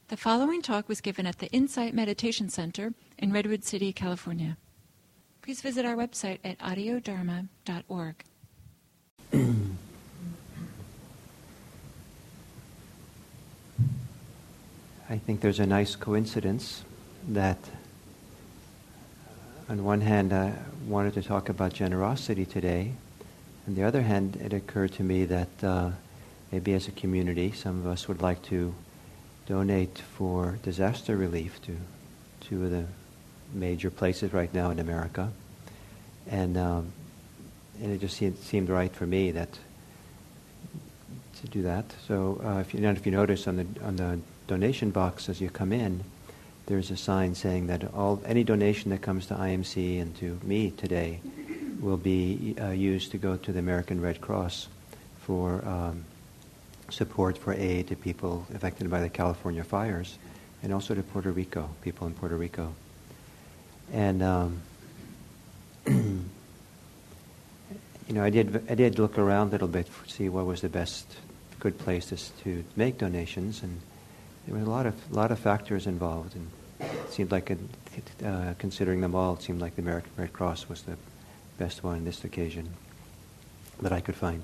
The following talk was given at the Insight Meditation Center in Redwood City, California. Please visit our website at audiodharma.org. I think there's a nice coincidence that on one hand I wanted to talk about generosity today. On the other hand, it occurred to me that maybe as a community some of us would like to donate for disaster relief to two of the major places right now in America. And it just seemed right for me to do that. So if you notice on the donation box as you come in, there's a sign saying that any donation that comes to IMC and to me today will be used to go to the American Red Cross for support for aid to people affected by the California fires, and also to Puerto Rico, people in Puerto Rico. And I did look around a little bit to see what was the best good place to make donations, and there was a lot of factors involved, and it seemed like considering them all, it seemed like the American Red Cross was the best one on this occasion that I could find.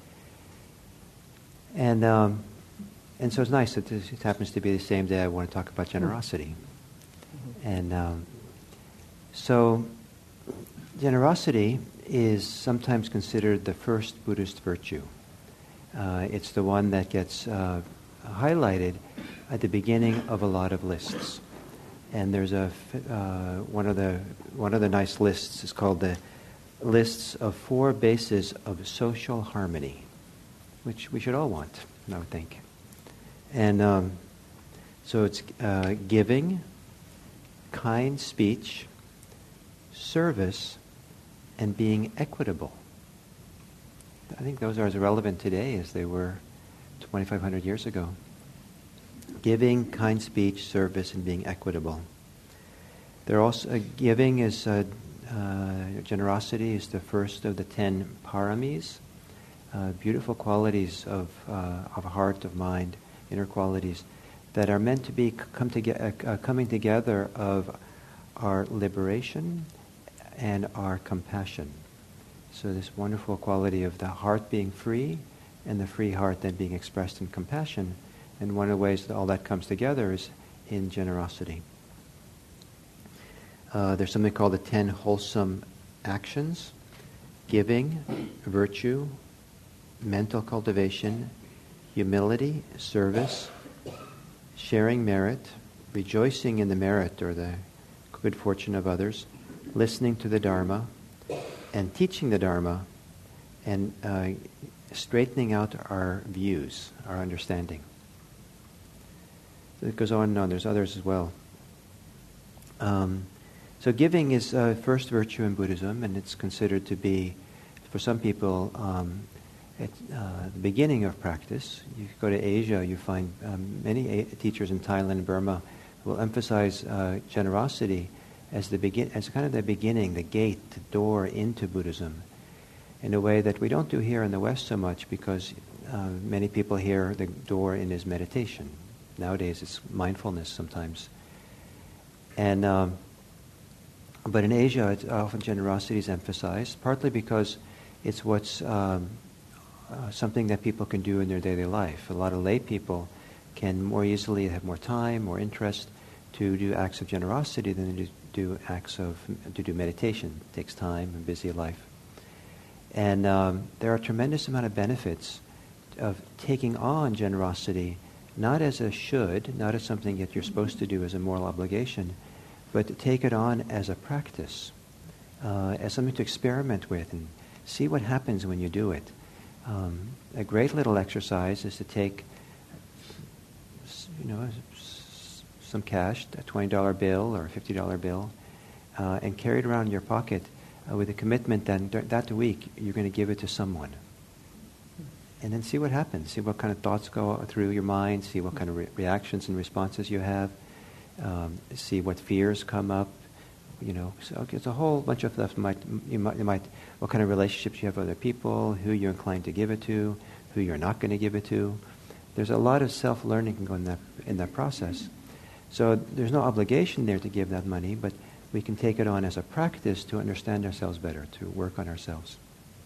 And so it's nice that it happens to be the same day I want to talk about generosity. And so generosity is sometimes considered the first Buddhist virtue. It's the one that gets highlighted at the beginning of a lot of lists. And there's one of the nice lists is called the lists of 4 bases of social harmony, which we should all want, I would think. And so it's giving, kind speech, service, and being equitable. I think those are as relevant today as they were 2,500 years ago. Giving, kind speech, service, and being equitable. There also giving is generosity is the first of the 10 paramis. Beautiful qualities of heart, of mind, inner qualities that are meant to be coming together of our liberation and our compassion. So this wonderful quality of the heart being free and the free heart then being expressed in compassion. And one of the ways that all that comes together is in generosity. There's something called the 10 wholesome actions: giving, virtue, mental cultivation, humility, service, sharing merit, rejoicing in the merit or the good fortune of others, listening to the Dharma, and teaching the Dharma, and straightening out our views, our understanding. So it goes on and on. There's others as well. So giving is first virtue in Buddhism, and it's considered to be, for some people, at the beginning of practice. You go to Asia, you find many teachers in Thailand and Burma will emphasize generosity as kind of the beginning, the gate, the door into Buddhism, in a way that we don't do here in the West so much, because many people hear the door in as meditation. Nowadays it's mindfulness sometimes. And but in Asia, it's often generosity is emphasized, partly because it's what's something that people can do in their daily life. A lot of lay people can more easily have more time, more interest to do acts of generosity than to do meditation. It takes time and busy life. And there are a tremendous amount of benefits of taking on generosity, not as a should, not as something that you're supposed to do as a moral obligation, but to take it on as a practice, as something to experiment with and see what happens when you do it. A great little exercise is to take, some cash, a $20 bill or a $50 bill, and carry it around in your pocket with a commitment that that week you're going to give it to someone. And then see what happens. See what kind of thoughts go through your mind. See what kind of reactions and responses you have. See what fears come up. So it's a whole bunch of stuff. What kind of relationships you have with other people, who you're inclined to give it to, who you're not going to give it to. There's a lot of self-learning can go in that process. So there's no obligation there to give that money, but we can take it on as a practice to understand ourselves better, to work on ourselves.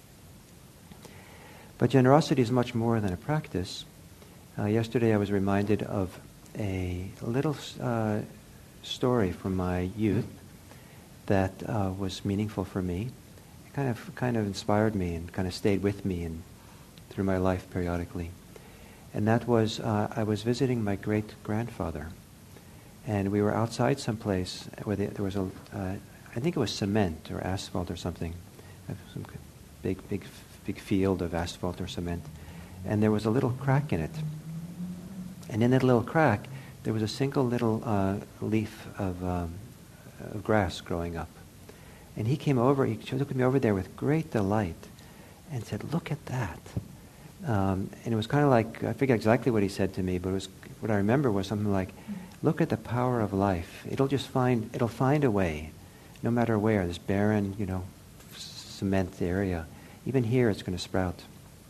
But generosity is much more than a practice. Yesterday I was reminded of a little story from my youth that was meaningful for me. It kind of inspired me and kind of stayed with me and through my life periodically. And that was, I was visiting my great-grandfather. And we were outside someplace where there was I think it was cement or asphalt or something. Some big field of asphalt or cement. And there was a little crack in it. And in that little crack, there was a single little leaf of grass growing up. And he came over, he took me over there with great delight and said, "Look at that." And it was kind of like, I forget exactly what he said to me, but what I remember was something like, "Look at the power of life. It'll find a way, no matter where, this barren, cement area. Even here it's going to sprout."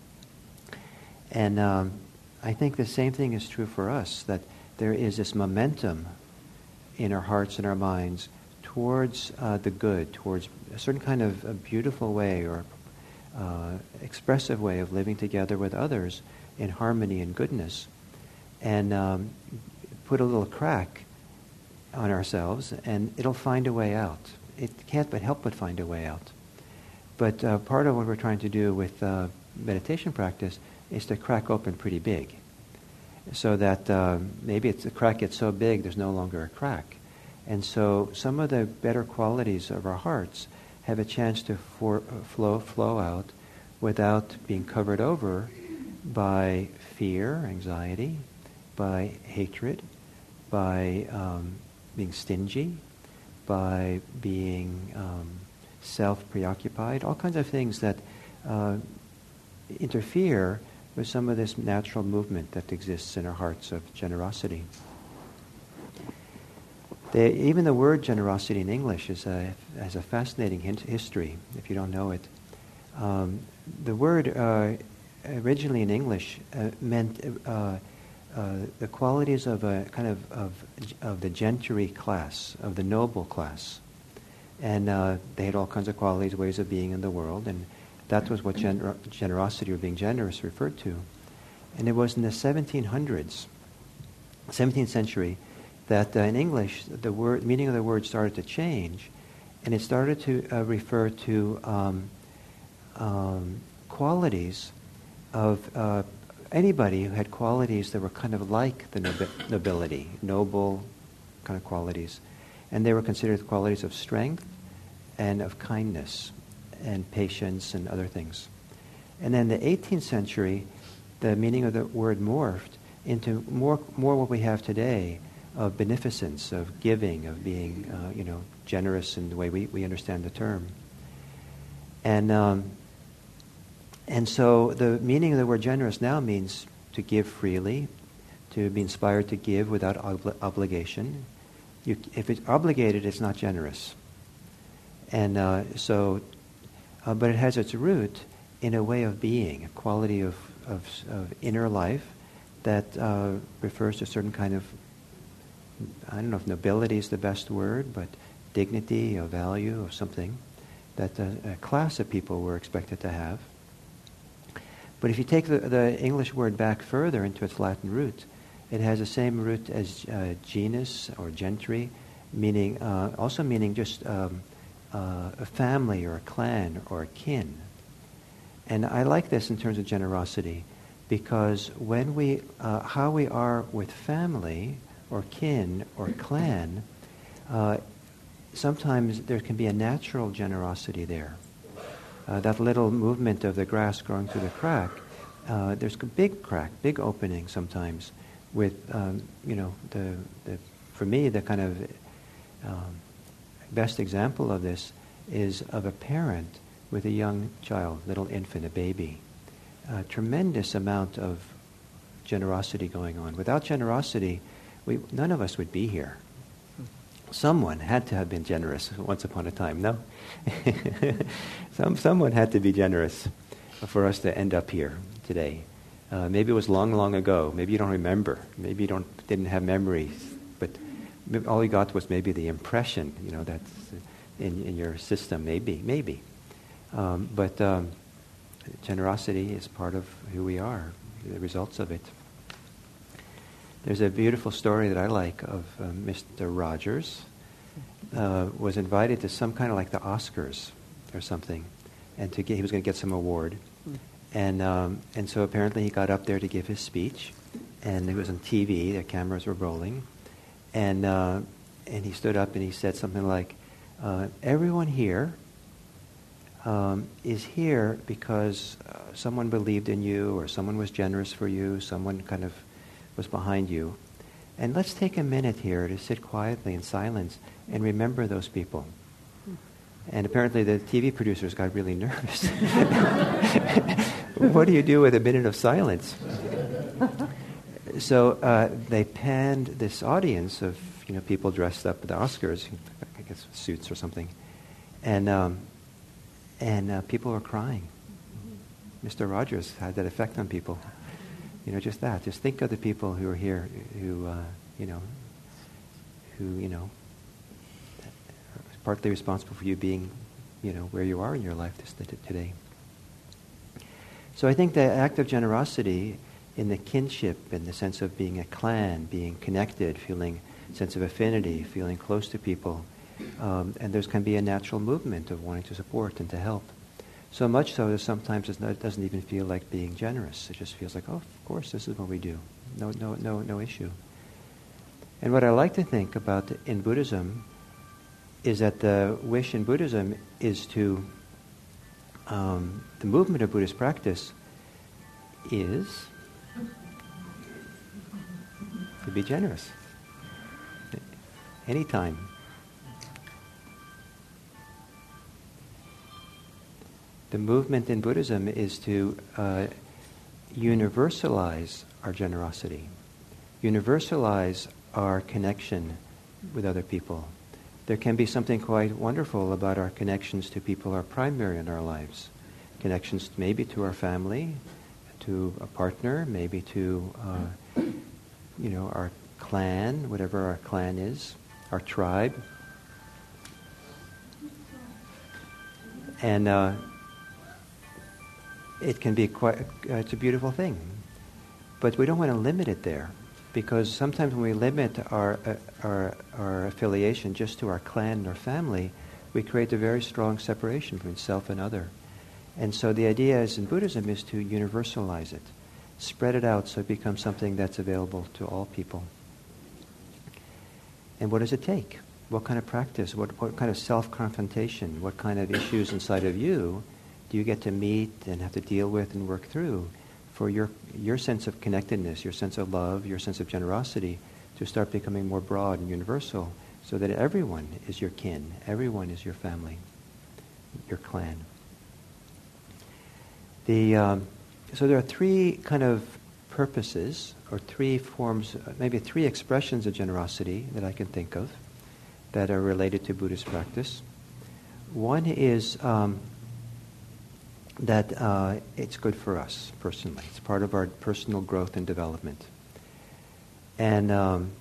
And I think the same thing is true for us, that there is this momentum in our hearts and our minds towards the good, towards a certain kind of a beautiful way or expressive way of living together with others in harmony and goodness. And put a little crack on ourselves, and it'll find a way out. It can't but help but find a way out. But part of what we're trying to do with meditation practice is to crack open pretty big, so that maybe the crack gets so big there's no longer a crack. And so some of the better qualities of our hearts have a chance to flow out without being covered over by fear, anxiety, by hatred, by being stingy, by being self-preoccupied, all kinds of things that interfere with some of this natural movement that exists in our hearts of generosity. Even the word generosity in English has a fascinating history, if you don't know it. The word originally in English meant the qualities of a kind of the gentry class, of the noble class. And they had all kinds of qualities, ways of being in the world, and that was what generosity or being generous referred to. And it was in the 1700s, 17th century, that in English the meaning of the word started to change, and it started to refer to qualities of anybody who had qualities that were kind of like the nobility, noble kind of qualities. And they were considered qualities of strength and of kindness and patience and other things. And then in the 18th century, the meaning of the word morphed into more what we have today, of beneficence, of giving, of being generous in the way we understand the term. And so the meaning of the word generous now means to give freely, to be inspired to give without obligation. If it's obligated, it's not generous. And but it has its root in a way of being, a quality of inner life that refers to a certain kind of, I don't know if nobility is the best word, but dignity, a value, or something that a class of people were expected to have. But if you take the English word back further into its Latin root, it has the same root as genus or gentry, also meaning just a family or a clan or a kin. And I like this in terms of generosity, because when how we are with family or kin or clan, sometimes there can be a natural generosity there. That little movement of the grass growing through the crack, there's a big crack, big opening sometimes with, for me, the kind of best example of this is of a parent with a young child, little infant, a baby. A tremendous amount of generosity going on. Without generosity, none of us would be here. Someone had to have been generous once upon a time, no? Someone had to be generous for us to end up here today. Maybe it was long, long ago. Maybe you don't remember. Maybe you didn't have memories. But all you got was maybe the impression, that's in your system. Maybe. But generosity is part of who we are, the results of it. There's a beautiful story that I like of Mr. Rogers. Was invited to some kind of like the Oscars or something, and he was going to get some award. And so apparently he got up there to give his speech, and it was on TV, the cameras were rolling, and he stood up and he said something like, everyone here is here because someone believed in you, or someone was generous for you, someone kind of was behind you. And let's take a minute here to sit quietly in silence and remember those people. And apparently the TV producers got really nervous. What do you do with a minute of silence? So they panned this audience of people dressed up at the Oscars, I guess suits or something, and people were crying. Mr. Rogers had that effect on people. Just that. Just think of the people who are here, who are partly responsible for you being, where you are in your life today. So I think the act of generosity in the kinship, in the sense of being a clan, being connected, feeling a sense of affinity, feeling close to people, and there can be a natural movement of wanting to support and to help. So much so that sometimes it doesn't even feel like being generous. It just feels like, oh, of course, this is what we do. No issue. And what I like to think about in Buddhism is that the wish in Buddhism is to, the movement of Buddhist practice is to be generous. Anytime. The movement in Buddhism is to universalize our generosity, universalize our connection with other people. There can be something quite wonderful about our connections to people who are primary in our lives. Connections maybe to our family, to a partner, maybe to our clan, whatever our clan is, our tribe. And it can be it's a beautiful thing. But we don't want to limit it there, because sometimes when we limit our affiliation just to our clan or family, we create a very strong separation between self and other. And so the idea is in Buddhism is to universalize it, spread it out so it becomes something that's available to all people. And what does it take? What kind of practice? What kind of self-confrontation? What kind of issues inside of you do you get to meet and have to deal with and work through for your sense of connectedness, your sense of love, your sense of generosity to start becoming more broad and universal, so that everyone is your kin, everyone is your family, your clan. So there are three kind of purposes, or three forms, maybe three expressions of generosity that I can think of that are related to Buddhist practice. One is that it's good for us personally. It's part of our personal growth and development. And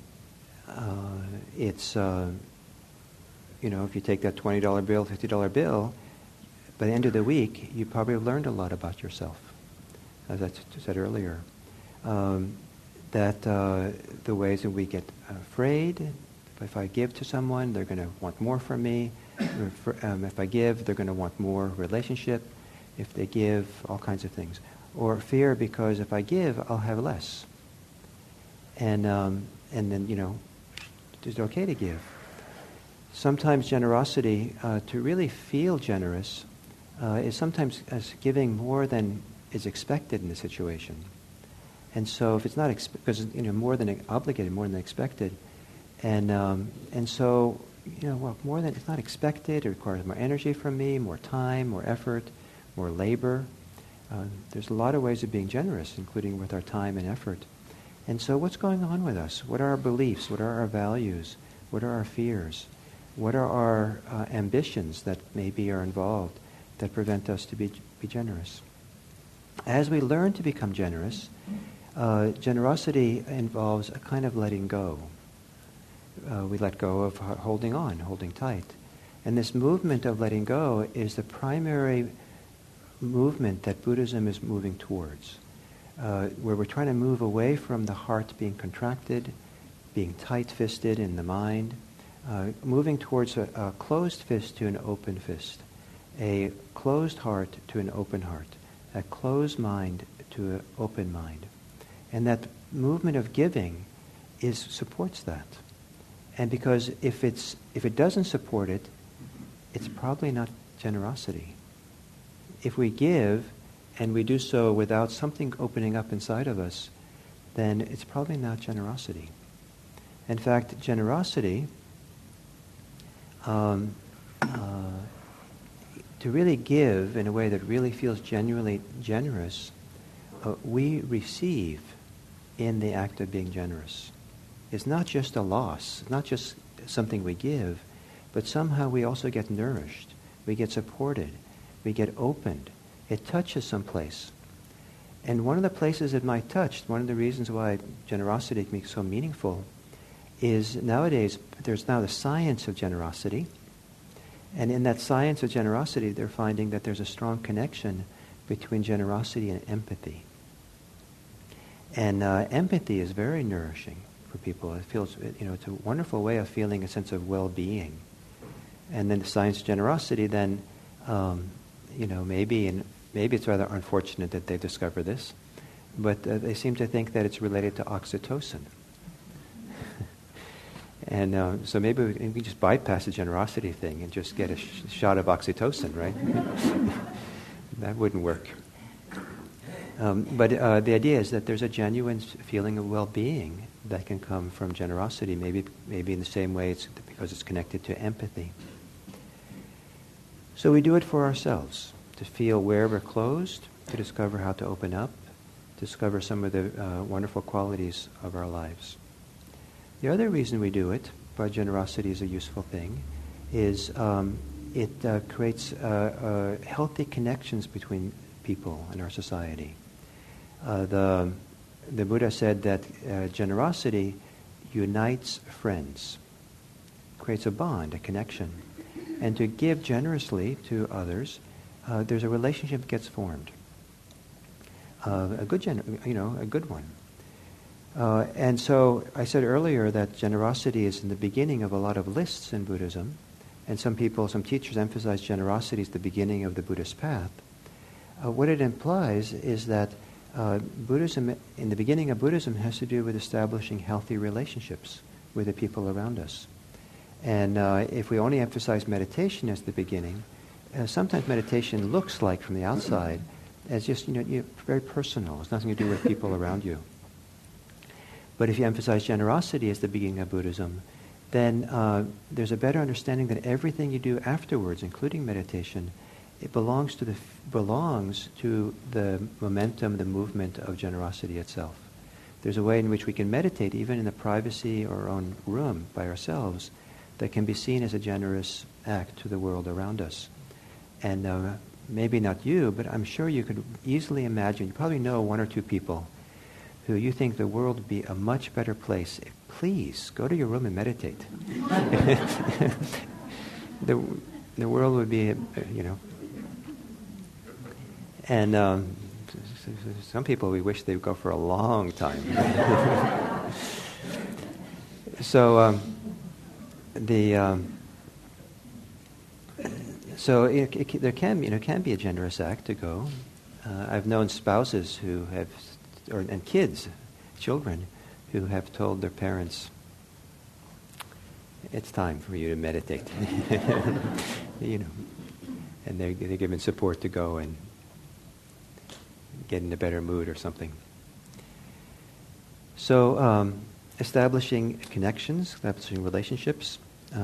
it's, if you take that $20 bill, $50 bill, by the end of the week, you probably have learned a lot about yourself, as I said earlier. That the ways that we get afraid, if I give to someone, they're going to want more from me. If I give, they're going to want more relationship. If they give, all kinds of things. Or fear because if I give, I'll have less. And then, it's okay to give. Sometimes generosity, to really feel generous, is sometimes as giving more than is expected in the situation. And so if it's not, because more than obligated, more than expected, and so, more than it's not expected, it requires more energy from me, more time, more effort, more labor. There's a lot of ways of being generous, including with our time and effort. And so what's going on with us? What are our beliefs? What are our values? What are our fears? What are our ambitions that maybe are involved that prevent us to be generous? as we learn to become generous, generosity involves a kind of letting go. We let go of holding on, holding tight. And this movement of letting go is the primary movement that Buddhism is moving towards, where we're trying to move away from the heart being contracted, being tight-fisted in the mind, moving towards a closed fist to an open fist, a closed heart to an open heart, a closed mind to an open mind. And that movement of giving supports that. And because if it doesn't support it, it's probably not generosity. If we give, and we do so without something opening up inside of us, then it's probably not generosity. In fact, generosity, to really give in a way that really feels genuinely generous, we receive in the act of being generous. It's not just a loss, it's not just something we give, but somehow we also get nourished, we get supported, we get opened. It touches someplace. And one of the places it might touch, one of the reasons why generosity can be so meaningful, is nowadays there's now the science of generosity. And in that science of generosity, they're finding that there's a strong connection between generosity and empathy. And empathy is very nourishing for people. It feels, it's a wonderful way of feeling a sense of well-being. And then the science of generosity, then, maybe it's rather unfortunate that they've discovered this, but they seem to think that it's related to oxytocin. And so maybe we can just bypass the generosity thing and just get a shot of oxytocin, right? That wouldn't work. But the idea is that there's a genuine feeling of well-being that can come from generosity, maybe in the same way it's because it's connected to empathy. So we do it for ourselves, to feel where we're closed, to discover how to open up, discover some of the wonderful qualities of our lives. The other reason we do it, why generosity is a useful thing, is it creates healthy connections between people in our society. The Buddha said that generosity unites friends, creates a bond, a connection. And to give generously to others, there's a relationship that gets formed. A good one. And so I said earlier that generosity is in the beginning of a lot of lists in Buddhism, and some teachers emphasize generosity as the beginning of the Buddhist path. What it implies is that Buddhism, in the beginning of Buddhism, has to do with establishing healthy relationships with the people around us. And if we only emphasize meditation as the beginning, sometimes meditation looks like from the outside as just very personal. It's nothing to do with people around you. But if you emphasize generosity as the beginning of Buddhism, then there's a better understanding that everything you do afterwards, including meditation, it belongs to the momentum, the movement of generosity itself. There's a way in which we can meditate, even in the privacy of our own room by ourselves, that can be seen as a generous act to the world around us. And maybe not you, but I'm sure you could easily imagine, you probably know one or two people who you think the world would be a much better place. Please, go to your room and meditate. The world would be, And some people, we wish they would go for a long time. So there can be a generous act to go. I've known spouses who have, and kids, children, who have told their parents, "It's time for you to meditate," and they're given support to go and get in a better mood or something. So establishing connections, establishing relationships.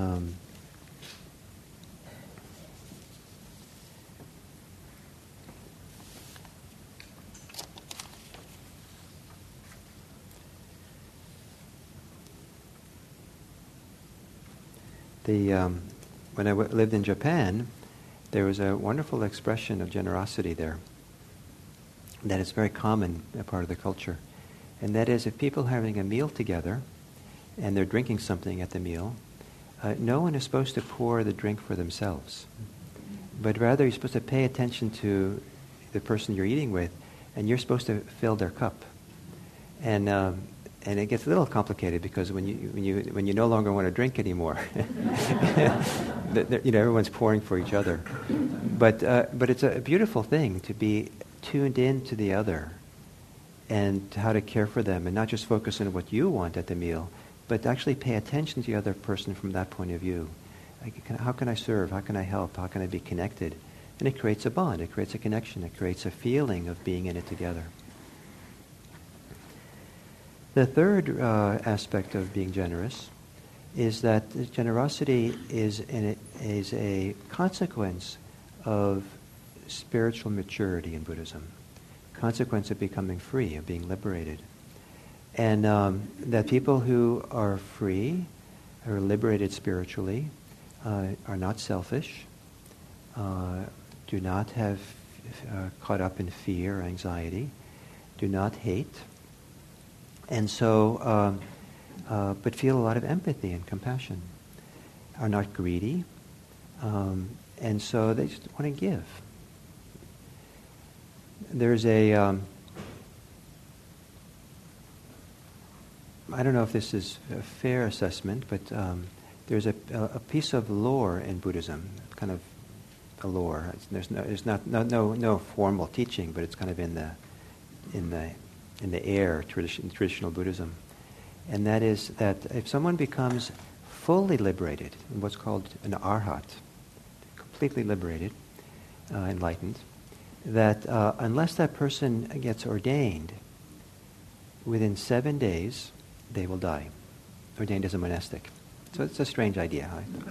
When I lived in Japan, there was a wonderful expression of generosity there. that is very common a part of the culture. And that is, if people are having a meal together and they're drinking something at the meal, no one is supposed to pour the drink for themselves. But rather, you're supposed to pay attention to the person you're eating with, and you're supposed to fill their cup. And it gets a little complicated because when you no longer want to drink anymore, everyone's pouring for each other. But it's a beautiful thing to be tuned in to the other and how to care for them, and not just focus on what you want at the meal, but actually pay attention to the other person from that point of view. How can I serve? How can I help? How can I be connected? And it creates a bond. It creates a connection. It creates a feeling of being in it together. The third aspect of being generous is that generosity is a consequence of spiritual maturity in Buddhism, consequence of becoming free, of being liberated. And that people who are free, are liberated spiritually, are not selfish, do not have caught up in fear or anxiety, do not hate, and so, but feel a lot of empathy and compassion, are not greedy, and so they just want to give. There's I don't know if this is a fair assessment, but there's a piece of lore in Buddhism, kind of a lore. There's no formal teaching, but it's kind of in the air, traditional Buddhism. And that is that if someone becomes fully liberated, in what's called an arhat, completely liberated, enlightened, that unless that person gets ordained, within 7 days, they will die, ordained as a monastic. So it's a strange idea,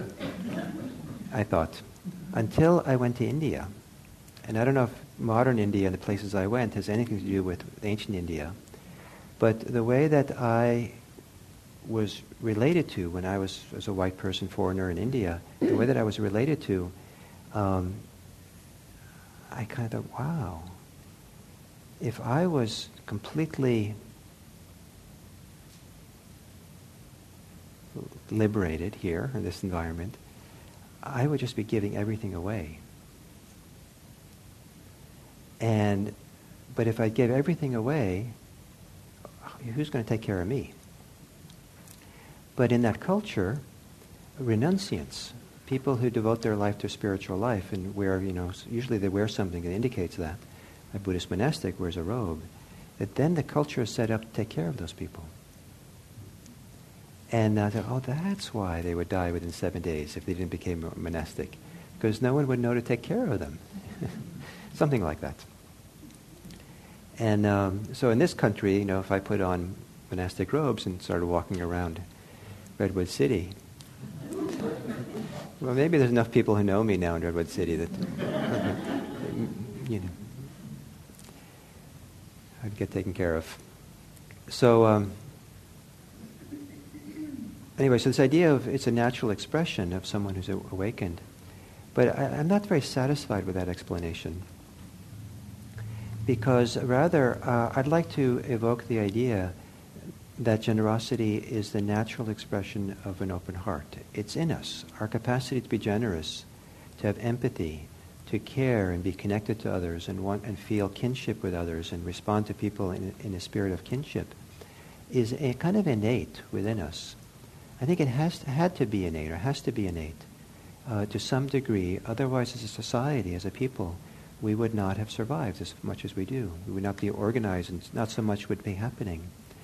I thought. Until I went to India. And I don't know if modern India, the places I went, has anything to do with ancient India. But the way that I was related to when I was, as a white person, foreigner in India, the way that I was related to, I kind of thought, wow, if I was completely liberated here in this environment, I would just be giving everything away. But if I give everything away, who's going to take care of me? But in that culture, renunciants, people who devote their life to spiritual life and wear, usually they wear something that indicates that. A Buddhist monastic wears a robe. That then the culture is set up to take care of those people. And I thought, that's why they would die within 7 days if they didn't become a monastic. Because no one would know to take care of them. Something like that. And so in this country, if I put on monastic robes and started walking around Redwood City, well, maybe there's enough people who know me now in Redwood City that, I'd get taken care of. So, anyway, so this idea of it's a natural expression of someone who's awakened. But I'm not very satisfied with that explanation. Because rather, I'd like to evoke the idea that generosity is the natural expression of an open heart. It's in us. Our capacity to be generous, to have empathy, to care and be connected to others and want and feel kinship with others and respond to people in a spirit of kinship is a kind of innate within us. I think it had to be innate, or has to be innate to some degree. Otherwise, as a society, as a people, we would not have survived as much as we do. We would not be organized, and not so much would be happening.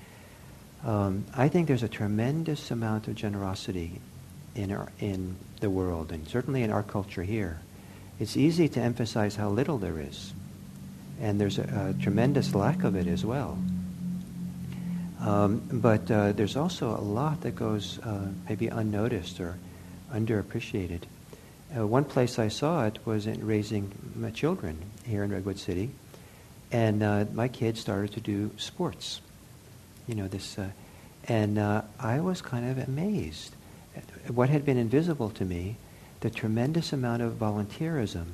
I think there's a tremendous amount of generosity in the world, and certainly in our culture here. It's easy to emphasize how little there is, and there's a tremendous lack of it as well. But there's also a lot that goes maybe unnoticed or underappreciated. One place I saw it was in raising my children here in Redwood City, and my kids started to do sports. And I was kind of amazed at what had been invisible to me, the tremendous amount of volunteerism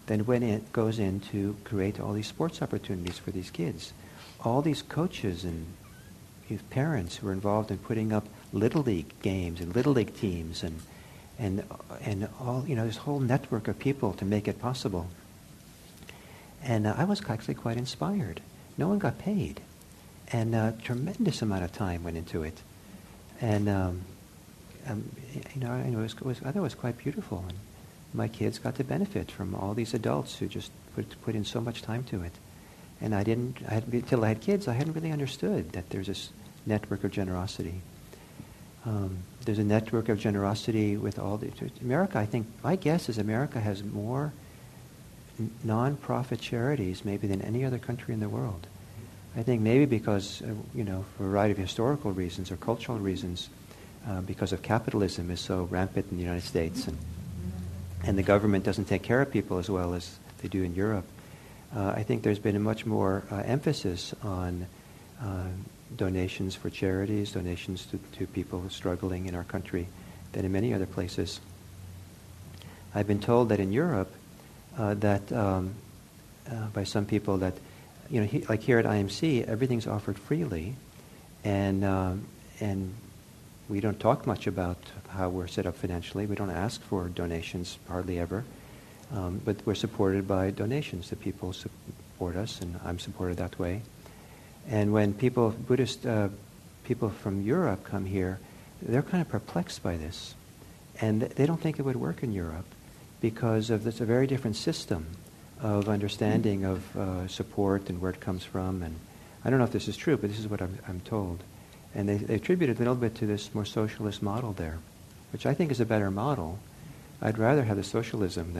than when it goes in to create all these sports opportunities for these kids. All these coaches and parents who are involved in putting up Little League games and Little League teams and all, this whole network of people to make it possible. And I was actually quite inspired. No one got paid. And a tremendous amount of time went into it. And, I thought it was quite beautiful. And my kids got to benefit from all these adults who just put in so much time to it. And until I had kids, I hadn't really understood that there's this network of generosity. There's a network of generosity with all the... America, I think, my guess is America has more non-profit charities maybe than any other country in the world. I think maybe because, for a variety of historical reasons or cultural reasons, because of capitalism is so rampant in the United States, and the government doesn't take care of people as well as they do in Europe. I think there's been a much more emphasis on donations for charities, donations to people struggling in our country than in many other places. I've been told that in Europe, by some people that, like here at IMC, everything's offered freely, and we don't talk much about how we're set up financially. We don't ask for donations hardly ever, but we're supported by donations. The people support us, and I'm supported that way. And when Buddhist people from Europe come here, they're kind of perplexed by this, and they don't think it would work in Europe because of this a very different system of understanding of support and where it comes from. And I don't know if this is true, but this is what I'm told. And they attribute it a little bit to this more socialist model there, which I think is a better model. I'd rather have the socialism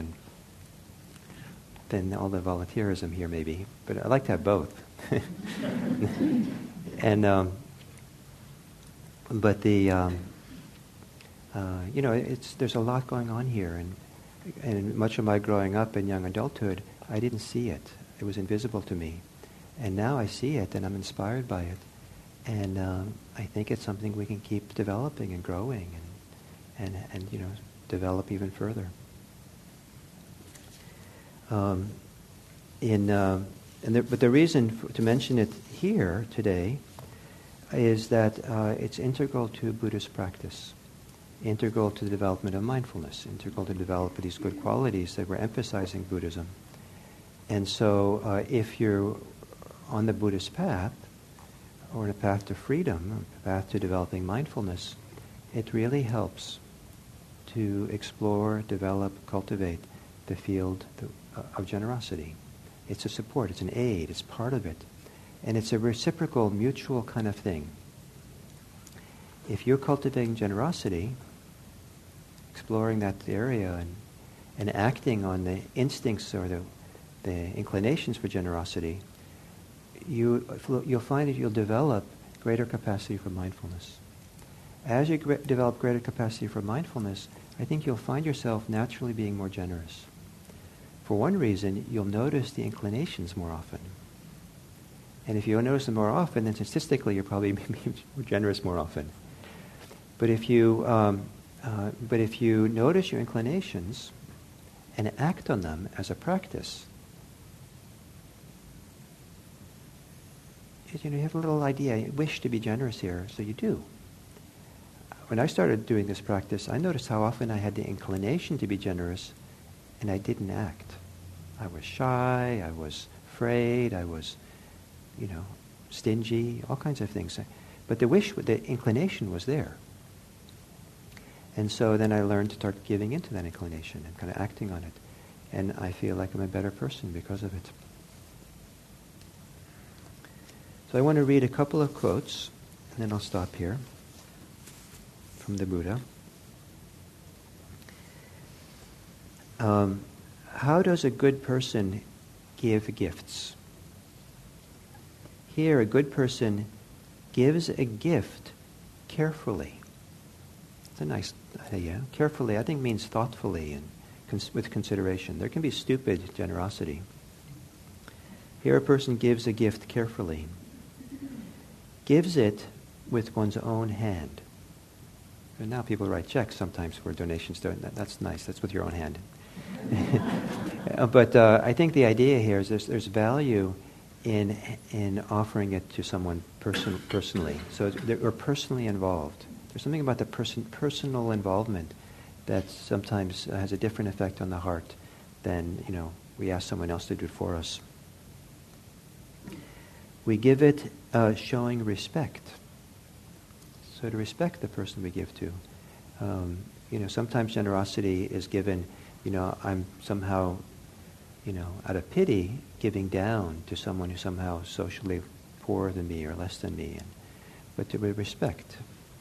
than all the volunteerism here, maybe. But I like to have both. And but there's a lot going on here, and much of my growing up in young adulthood, I didn't see it. It was invisible to me, and now I see it, and I'm inspired by it, and I think it's something we can keep developing and growing, and develop even further. But the reason to mention it here today is that it's integral to Buddhist practice, integral to the development of mindfulness, integral to develop these good qualities that we're emphasizing Buddhism. And so if you're on the Buddhist path, or in a path to freedom, a path to developing mindfulness, it really helps to explore, develop, cultivate the field of generosity. It's a support, it's an aid, it's part of it. And it's a reciprocal, mutual kind of thing. If you're cultivating generosity, exploring that area and acting on the instincts or the inclinations for generosity, you'll find that you'll develop greater capacity for mindfulness. As you develop greater capacity for mindfulness, I think you'll find yourself naturally being more generous. For one reason, you'll notice the inclinations more often. And if you notice them more often, then statistically you're probably more generous more often. But if you notice your inclinations and act on them as a practice, you have a little idea, you wish to be generous here, so you do. When I started doing this practice, I noticed how often I had the inclination to be generous, and I didn't act. I was shy, I was afraid, I was, stingy, all kinds of things. But the inclination was there. And so then I learned to start giving into that inclination and kind of acting on it. And I feel like I'm a better person because of it. So I want to read a couple of quotes, and then I'll stop here, from the Buddha. How does a good person give gifts? Here, a good person gives a gift carefully. It's a nice idea. Carefully, I think, means thoughtfully and with consideration. There can be stupid generosity. Here, a person gives a gift carefully. Gives it with one's own hand. And now people write checks sometimes for donations. That's nice. That's with your own hand. But I think the idea here is there's value in offering it to someone personally. So we're personally involved. There's something about the personal involvement that sometimes has a different effect on the heart than, we ask someone else to do it for us. We give it showing respect. So to respect the person we give to. Sometimes generosity is given, I'm somehow, out of pity, giving down to someone who's somehow socially poorer than me or less than me. But to respect.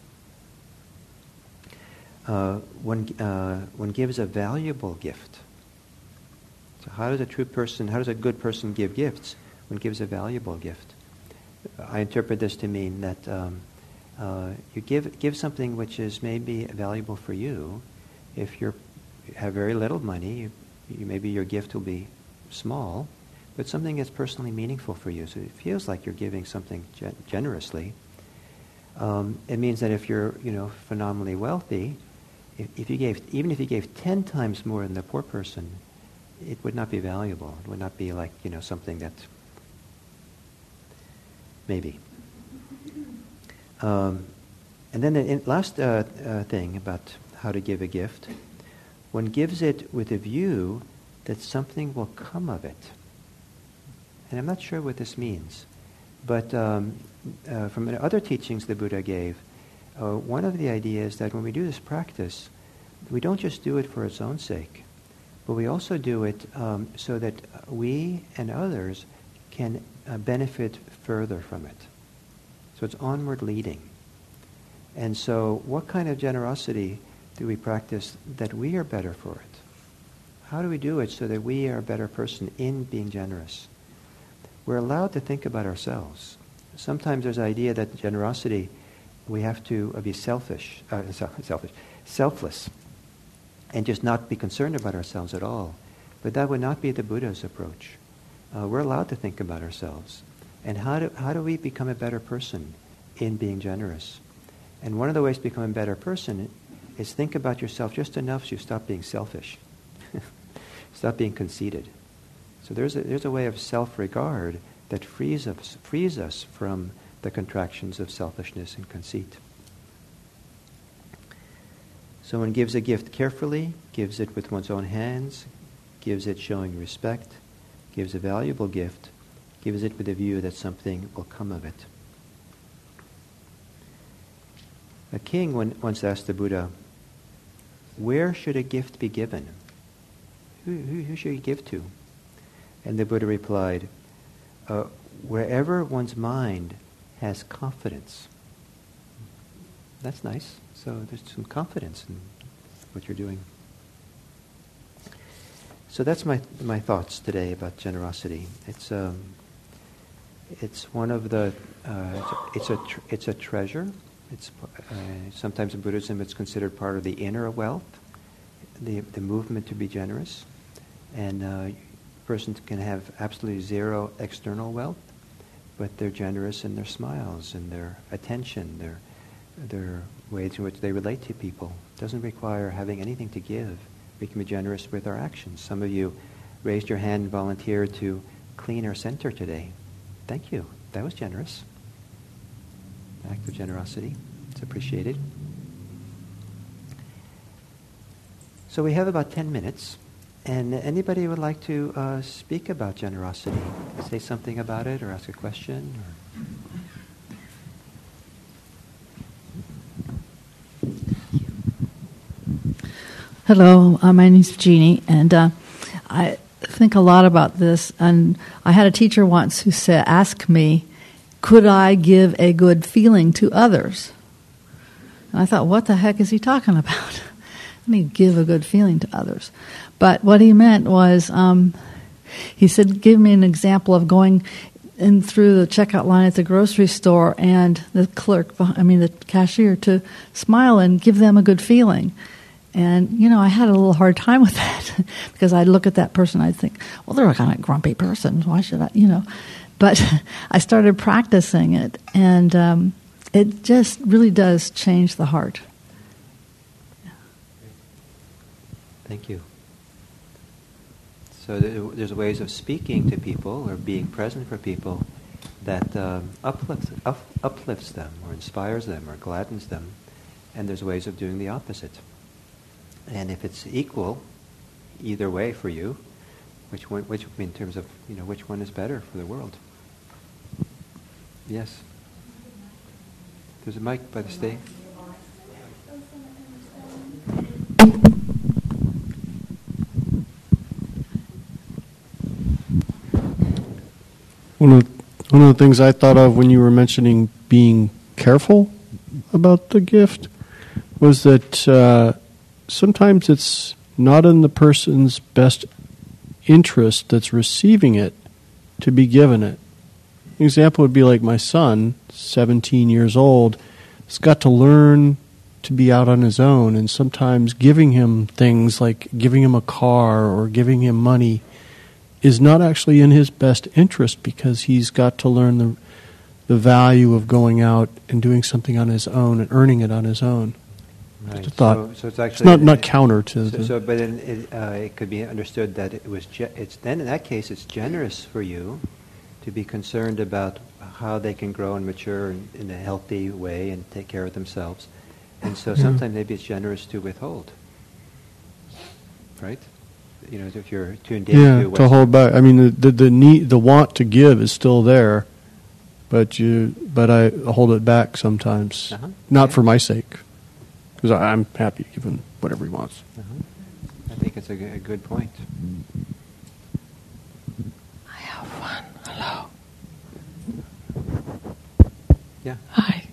One gives a valuable gift. So how does a good person give gifts? One gives a valuable gift. I interpret this to mean that you give something which is maybe valuable for you. If you have very little money, maybe your gift will be small, but something that's personally meaningful for you. So it feels like you're giving something generously. It means that if you're phenomenally wealthy, even if you gave 10 times more than the poor person, it would not be valuable. It would not be like something that maybe. And then the last thing about how to give a gift, one gives it with a view that something will come of it. And I'm not sure what this means, but from other teachings the Buddha gave, one of the ideas that when we do this practice, we don't just do it for its own sake, but we also do it so that we and others can benefit further from it. So it's onward leading. And so what kind of generosity do we practice that we are better for it? How do we do it so that we are a better person in being generous? We're allowed to think about ourselves. Sometimes there's the idea that generosity, we have to be selfless, and just not be concerned about ourselves at all. But that would not be the Buddha's approach. We're allowed to think about ourselves. And how do we become a better person in being generous? And one of the ways to become a better person is think about yourself just enough so you stop being selfish. Stop being conceited. So there's a way of self-regard that frees us from the contractions of selfishness and conceit. So one gives a gift carefully, gives it with one's own hands, gives it showing respect, gives a valuable gift, gives it with a view that something will come of it. A king once asked the Buddha, where should a gift be given? Who should you give to? And the Buddha replied, wherever one's mind has confidence. That's nice. So there's some confidence in what you're doing. So that's my thoughts today about generosity. It's one of the it's a treasure. It's sometimes in Buddhism it's considered part of the inner wealth, the movement to be generous, and a person can have absolutely zero external wealth, but they're generous in their smiles and their attention, their ways in which they relate to people. It doesn't require having anything to give. We can be generous with our actions. Some of you raised your hand and volunteered to clean our center today. Thank you. That was generous. Act of generosity. It's appreciated. So we have about 10 minutes. And anybody would like to speak about generosity? Say something about it or ask a question? Hello, my name's Jeannie, and I think a lot about this. And I had a teacher once who asked me, could I give a good feeling to others? And I thought, what the heck is he talking about? I mean, give a good feeling to others. But what he meant was, he said, give me an example of going in through the checkout line at the grocery store and the cashier to smile and give them a good feeling. And, I had a little hard time with that because I'd look at that person, I'd think, well, they're a kind of grumpy person. Why should I, But I started practicing it, and it just really does change the heart. Thank you. So there's ways of speaking to people or being present for people that uplifts them or inspires them or gladdens them. And there's ways of doing the opposite. And if it's equal, either way for you, which in terms of, which one is better for the world? Yes. There's a mic by the stage. One of the things I thought of when you were mentioning being careful about the gift was that sometimes it's not in the person's best interest that's receiving it to be given it. An example would be like my son, 17 years old, has got to learn to be out on his own, and sometimes giving him things like giving him a car or giving him money is not actually in his best interest because he's got to learn the value of going out and doing something on his own and earning it on his own. Right. Just a thought. So it's actually not counter to. But then it could be understood that it's then in that case it's generous for you to be concerned about how they can grow and mature in a healthy way and take care of themselves, and so sometimes maybe it's generous to withhold. Right? If you're tuned in to hold back. I mean, the need, the want to give is still there, but I hold it back sometimes, not for my sake. Because I'm happy giving whatever he wants. I think it's a good point. I have one. Hello. Yeah. Hi.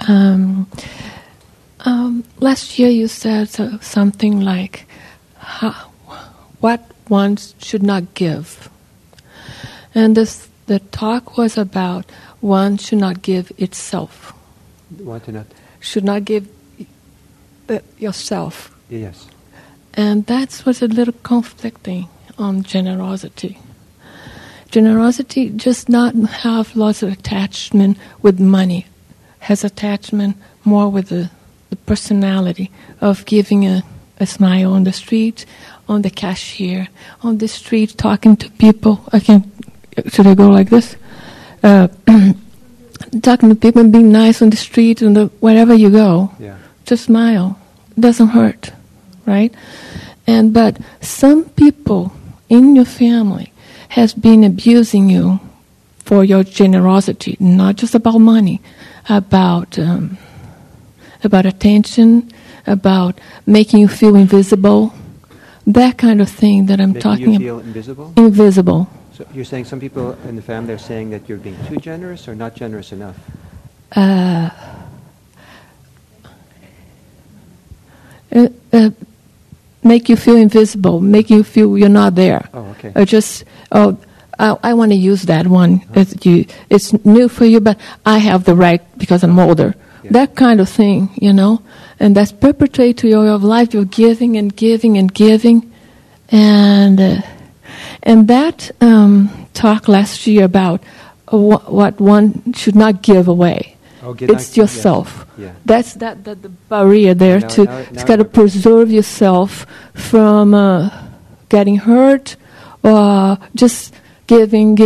Last year you said something like, what one should not give. And the talk was about one should not give itself. Should not give yourself. Yes. And that was a little conflicting on generosity. Generosity does not have lots of attachment with money. Has attachment more with the personality of giving a smile on the street, on the cashier, on the street, talking to people. Should I go like this? Talking to people and being nice on the street and wherever you go. Yeah. Just smile. It doesn't hurt, right? But some people in your family has been abusing you for your generosity, not just about money, about attention, about making you feel invisible, that kind of thing that I'm talking about. Making you feel invisible? Invisible. So you're saying some people in the family are saying that you're being too generous or not generous enough? Make you feel invisible, make you feel you're not there. Oh, okay. I want to use that one. It's new for you, but I have the right because I'm older. Yeah. That kind of thing, and that's perpetuate to your way of life. You're giving and giving and giving, and that talk last year about what one should not give away. It's yourself. Yes. Yeah. That's the barrier there to got to preserve yourself from getting hurt or just giving,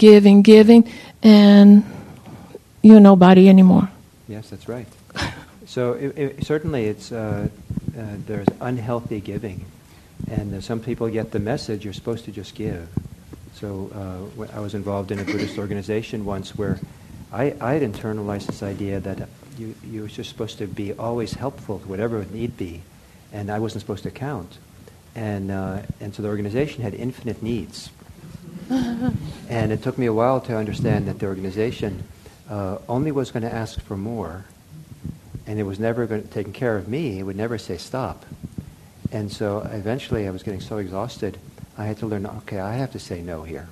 and you're nobody anymore. Yes, that's right. So certainly it's there's unhealthy giving, and some people get the message you're supposed to just give. So I was involved in a Buddhist organization once where I had internalized this idea that you were just supposed to be always helpful to whatever it need be, and I wasn't supposed to count. And so the organization had infinite needs. And it took me a while to understand that the organization only was going to ask for more, and it was never going to take care of me. It would never say stop. And so eventually I was getting so exhausted, I had to learn, okay, I have to say no here.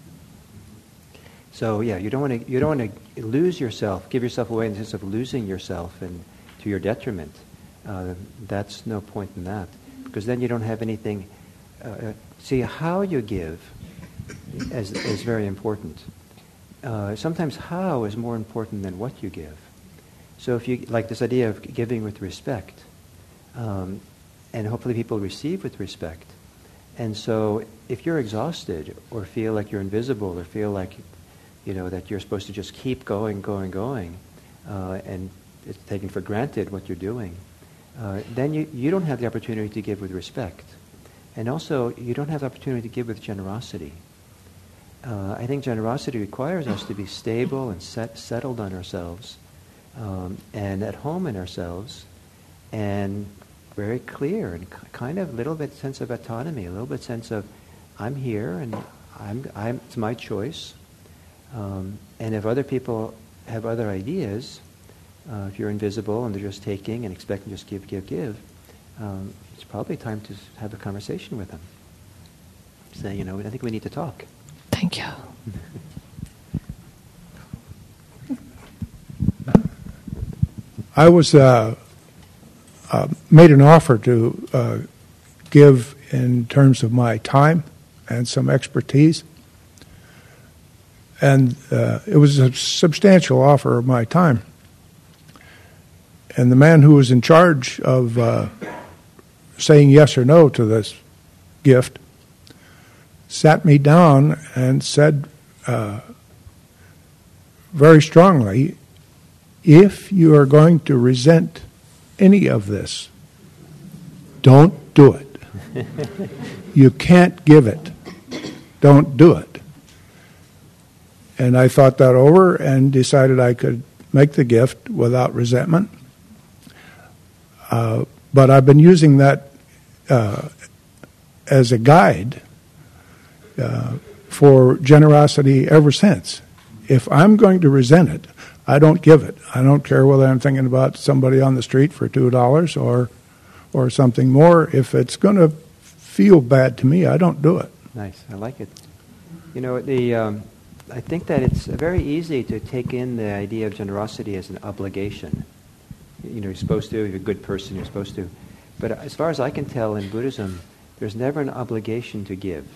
So yeah, you don't want to lose yourself, give yourself away in the sense of losing yourself and to your detriment. That's no point in that, because then you don't have anything. See, how you give is very important. Sometimes how is more important than what you give. So if you like this idea of giving with respect, and hopefully people receive with respect, And so if you're exhausted or feel like you're invisible or feel like, that you're supposed to just keep going, and it's taken for granted what you're doing, then you don't have the opportunity to give with respect. And also, you don't have the opportunity to give with generosity. I think generosity requires us to be stable and settled on ourselves, and at home in ourselves, and very clear and kind of a little bit sense of autonomy, a little bit sense of I'm here and it's my choice. And if other people have other ideas, if you're invisible and they're just taking and expecting just give, it's probably time to have a conversation with them. Say, I think we need to talk. Thank you. I was made an offer to give in terms of my time and some expertise. And it was a substantial offer of my time. And the man who was in charge of saying yes or no to this gift sat me down and said very strongly, if you are going to resent any of this, don't do it. You can't give it. Don't do it. And I thought that over and decided I could make the gift without resentment. But I've been using that as a guide for generosity ever since. If I'm going to resent it, I don't give it. I don't care whether I'm thinking about somebody on the street for $2 or something more. If it's going to feel bad to me, I don't do it. Nice. I like it. I think that it's very easy to take in the idea of generosity as an obligation. You're supposed to, you're a good person, you're supposed to. But as far as I can tell in Buddhism, there's never an obligation to give.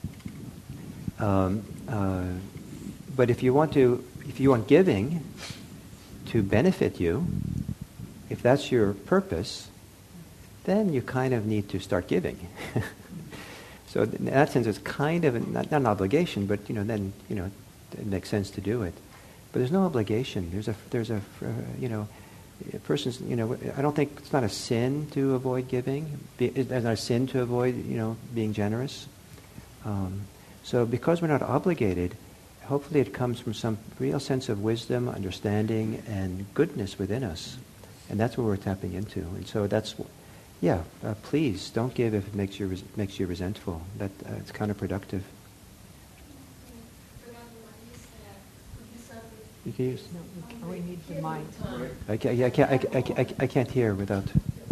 But if you want giving to benefit you, if that's your purpose, then you kind of need to start giving. So in that sense, it's kind of not an obligation, but then it makes sense to do it. But there's no obligation. There's a person's I don't think it's not a sin to avoid giving. It's not a sin to avoid being generous. So because we're not obligated, hopefully it comes from some real sense of wisdom, understanding, and goodness within us, and that's what we're tapping into. And so that's. Please don't give if it makes you resentful. It's counterproductive. You can use. No, we need the mic. I can't hear without.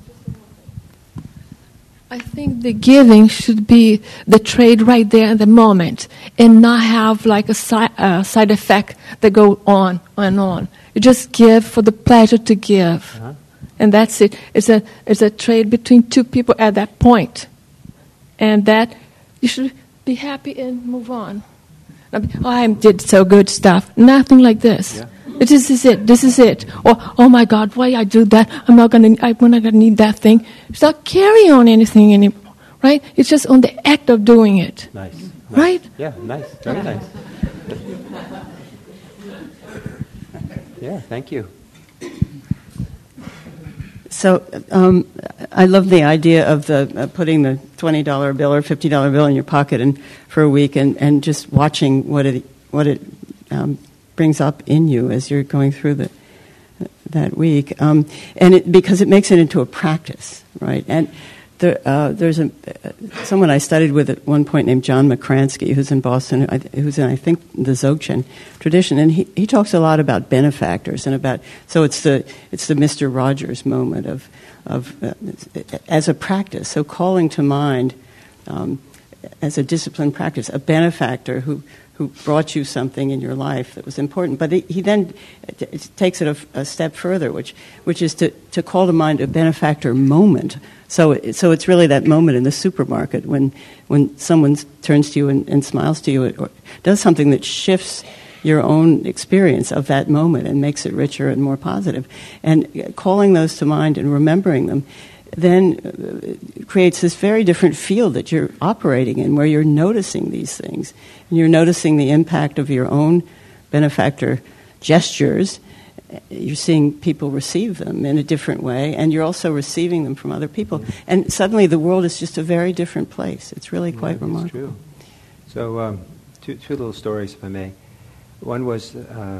I think the giving should be the trade right there in the moment, and not have like a side effect that go on and on. You just give for the pleasure to give. Uh-huh. And that's it. It's a trade between two people at that point. And that you should be happy and move on. I did so good stuff. Nothing like this. Yeah. This is it. This is it. Or, oh my God, why I do that? We're not gonna need that thing. It's not carry on anything anymore, right? It's just on the act of doing it. Nice. Right? Yeah, nice. Very nice. Yeah, thank you. So I love the idea of putting the $20 bill or $50 bill in your pocket and for a week and just watching what it brings up in you as you're going through that week, because it makes it into a practice, right? And there's someone I studied with at one point named John McCransky, who's in Boston, who's in, I think, the Dzogchen tradition, and he talks a lot about benefactors and so it's the Mr. Rogers moment of as a practice. So calling to mind as a disciplined practice a benefactor who brought you something in your life that was important. But he then takes it a step further, which is to call to mind a benefactor moment. So it's really that moment in the supermarket when someone turns to you and smiles to you or does something that shifts your own experience of that moment and makes it richer and more positive. And calling those to mind and remembering them then creates this very different field that you're operating in, where you're noticing these things. And you're noticing the impact of your own benefactor gestures. You're seeing people receive them in a different way, and you're also receiving them from other people. And suddenly the world is just a very different place. It's really quite remarkable. That's true. So two little stories, if I may. One was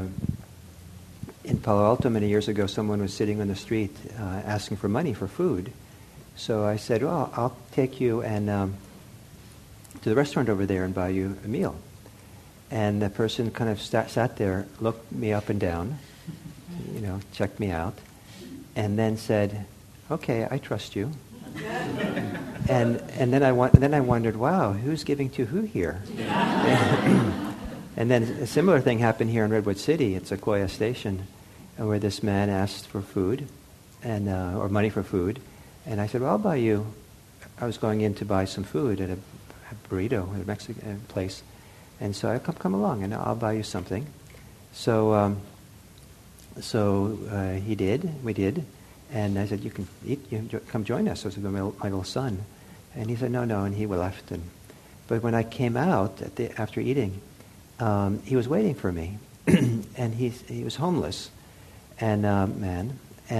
in Palo Alto many years ago, someone was sitting on the street asking for money for food. So I said, well, I'll take you and to the restaurant over there and buy you a meal. And the person kind of sat there, looked me up and down, checked me out, and then said, okay, I trust you. and then I wondered, wow, who's giving to who here? And then a similar thing happened here in Redwood City at Sequoia Station, where this man asked for food, and or money for food, and I said, well, I'll buy you. I was going in to buy some food at a burrito at a Mexican place, and so I come along, and I'll buy you something. So he did. We did, and I said, you can eat. Come join us. So I said, my little son, and he said, no, and he left. But when I came out after eating, he was waiting for me, and he was homeless, and man,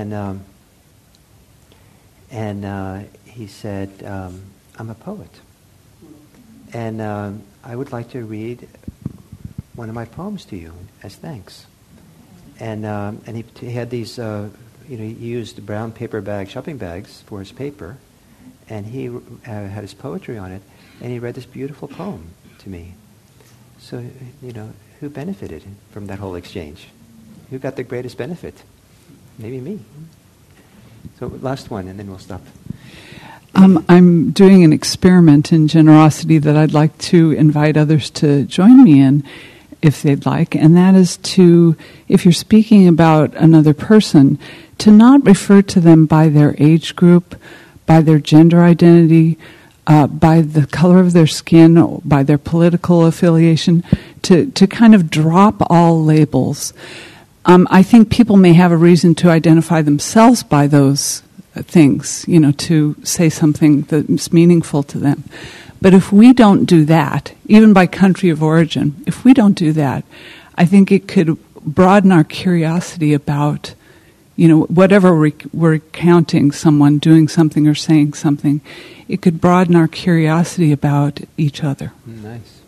and he said, I'm a poet, and I would like to read one of my poems to you as thanks. And he had these, he used brown paper shopping bags for his paper, and he had his poetry on it, and he read this beautiful poem to me. So, who benefited from that whole exchange? Who got the greatest benefit? Maybe me. So last one, and then we'll stop. I'm doing an experiment in generosity that I'd like to invite others to join me in, if they'd like, and that is to, if you're speaking about another person, to not refer to them by their age group, by their gender identity, by the color of their skin, by their political affiliation, to kind of drop all labels. I think people may have a reason to identify themselves by those things, to say something that's meaningful to them. But if we don't do that, even by country of origin, if we don't do that, I think it could broaden our curiosity about, whatever we're counting someone doing something or saying something, it could broaden our curiosity about each other. Nice.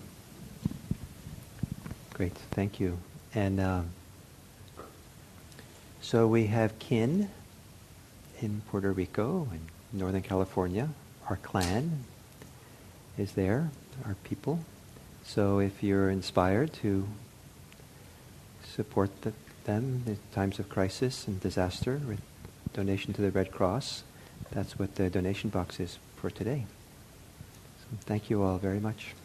Great, thank you. And so we have kin in Puerto Rico and Northern California. Our clan is there, our people. So if you're inspired to support them in times of crisis and disaster with donation to the Red Cross, that's what the donation box is for today. So thank you all very much.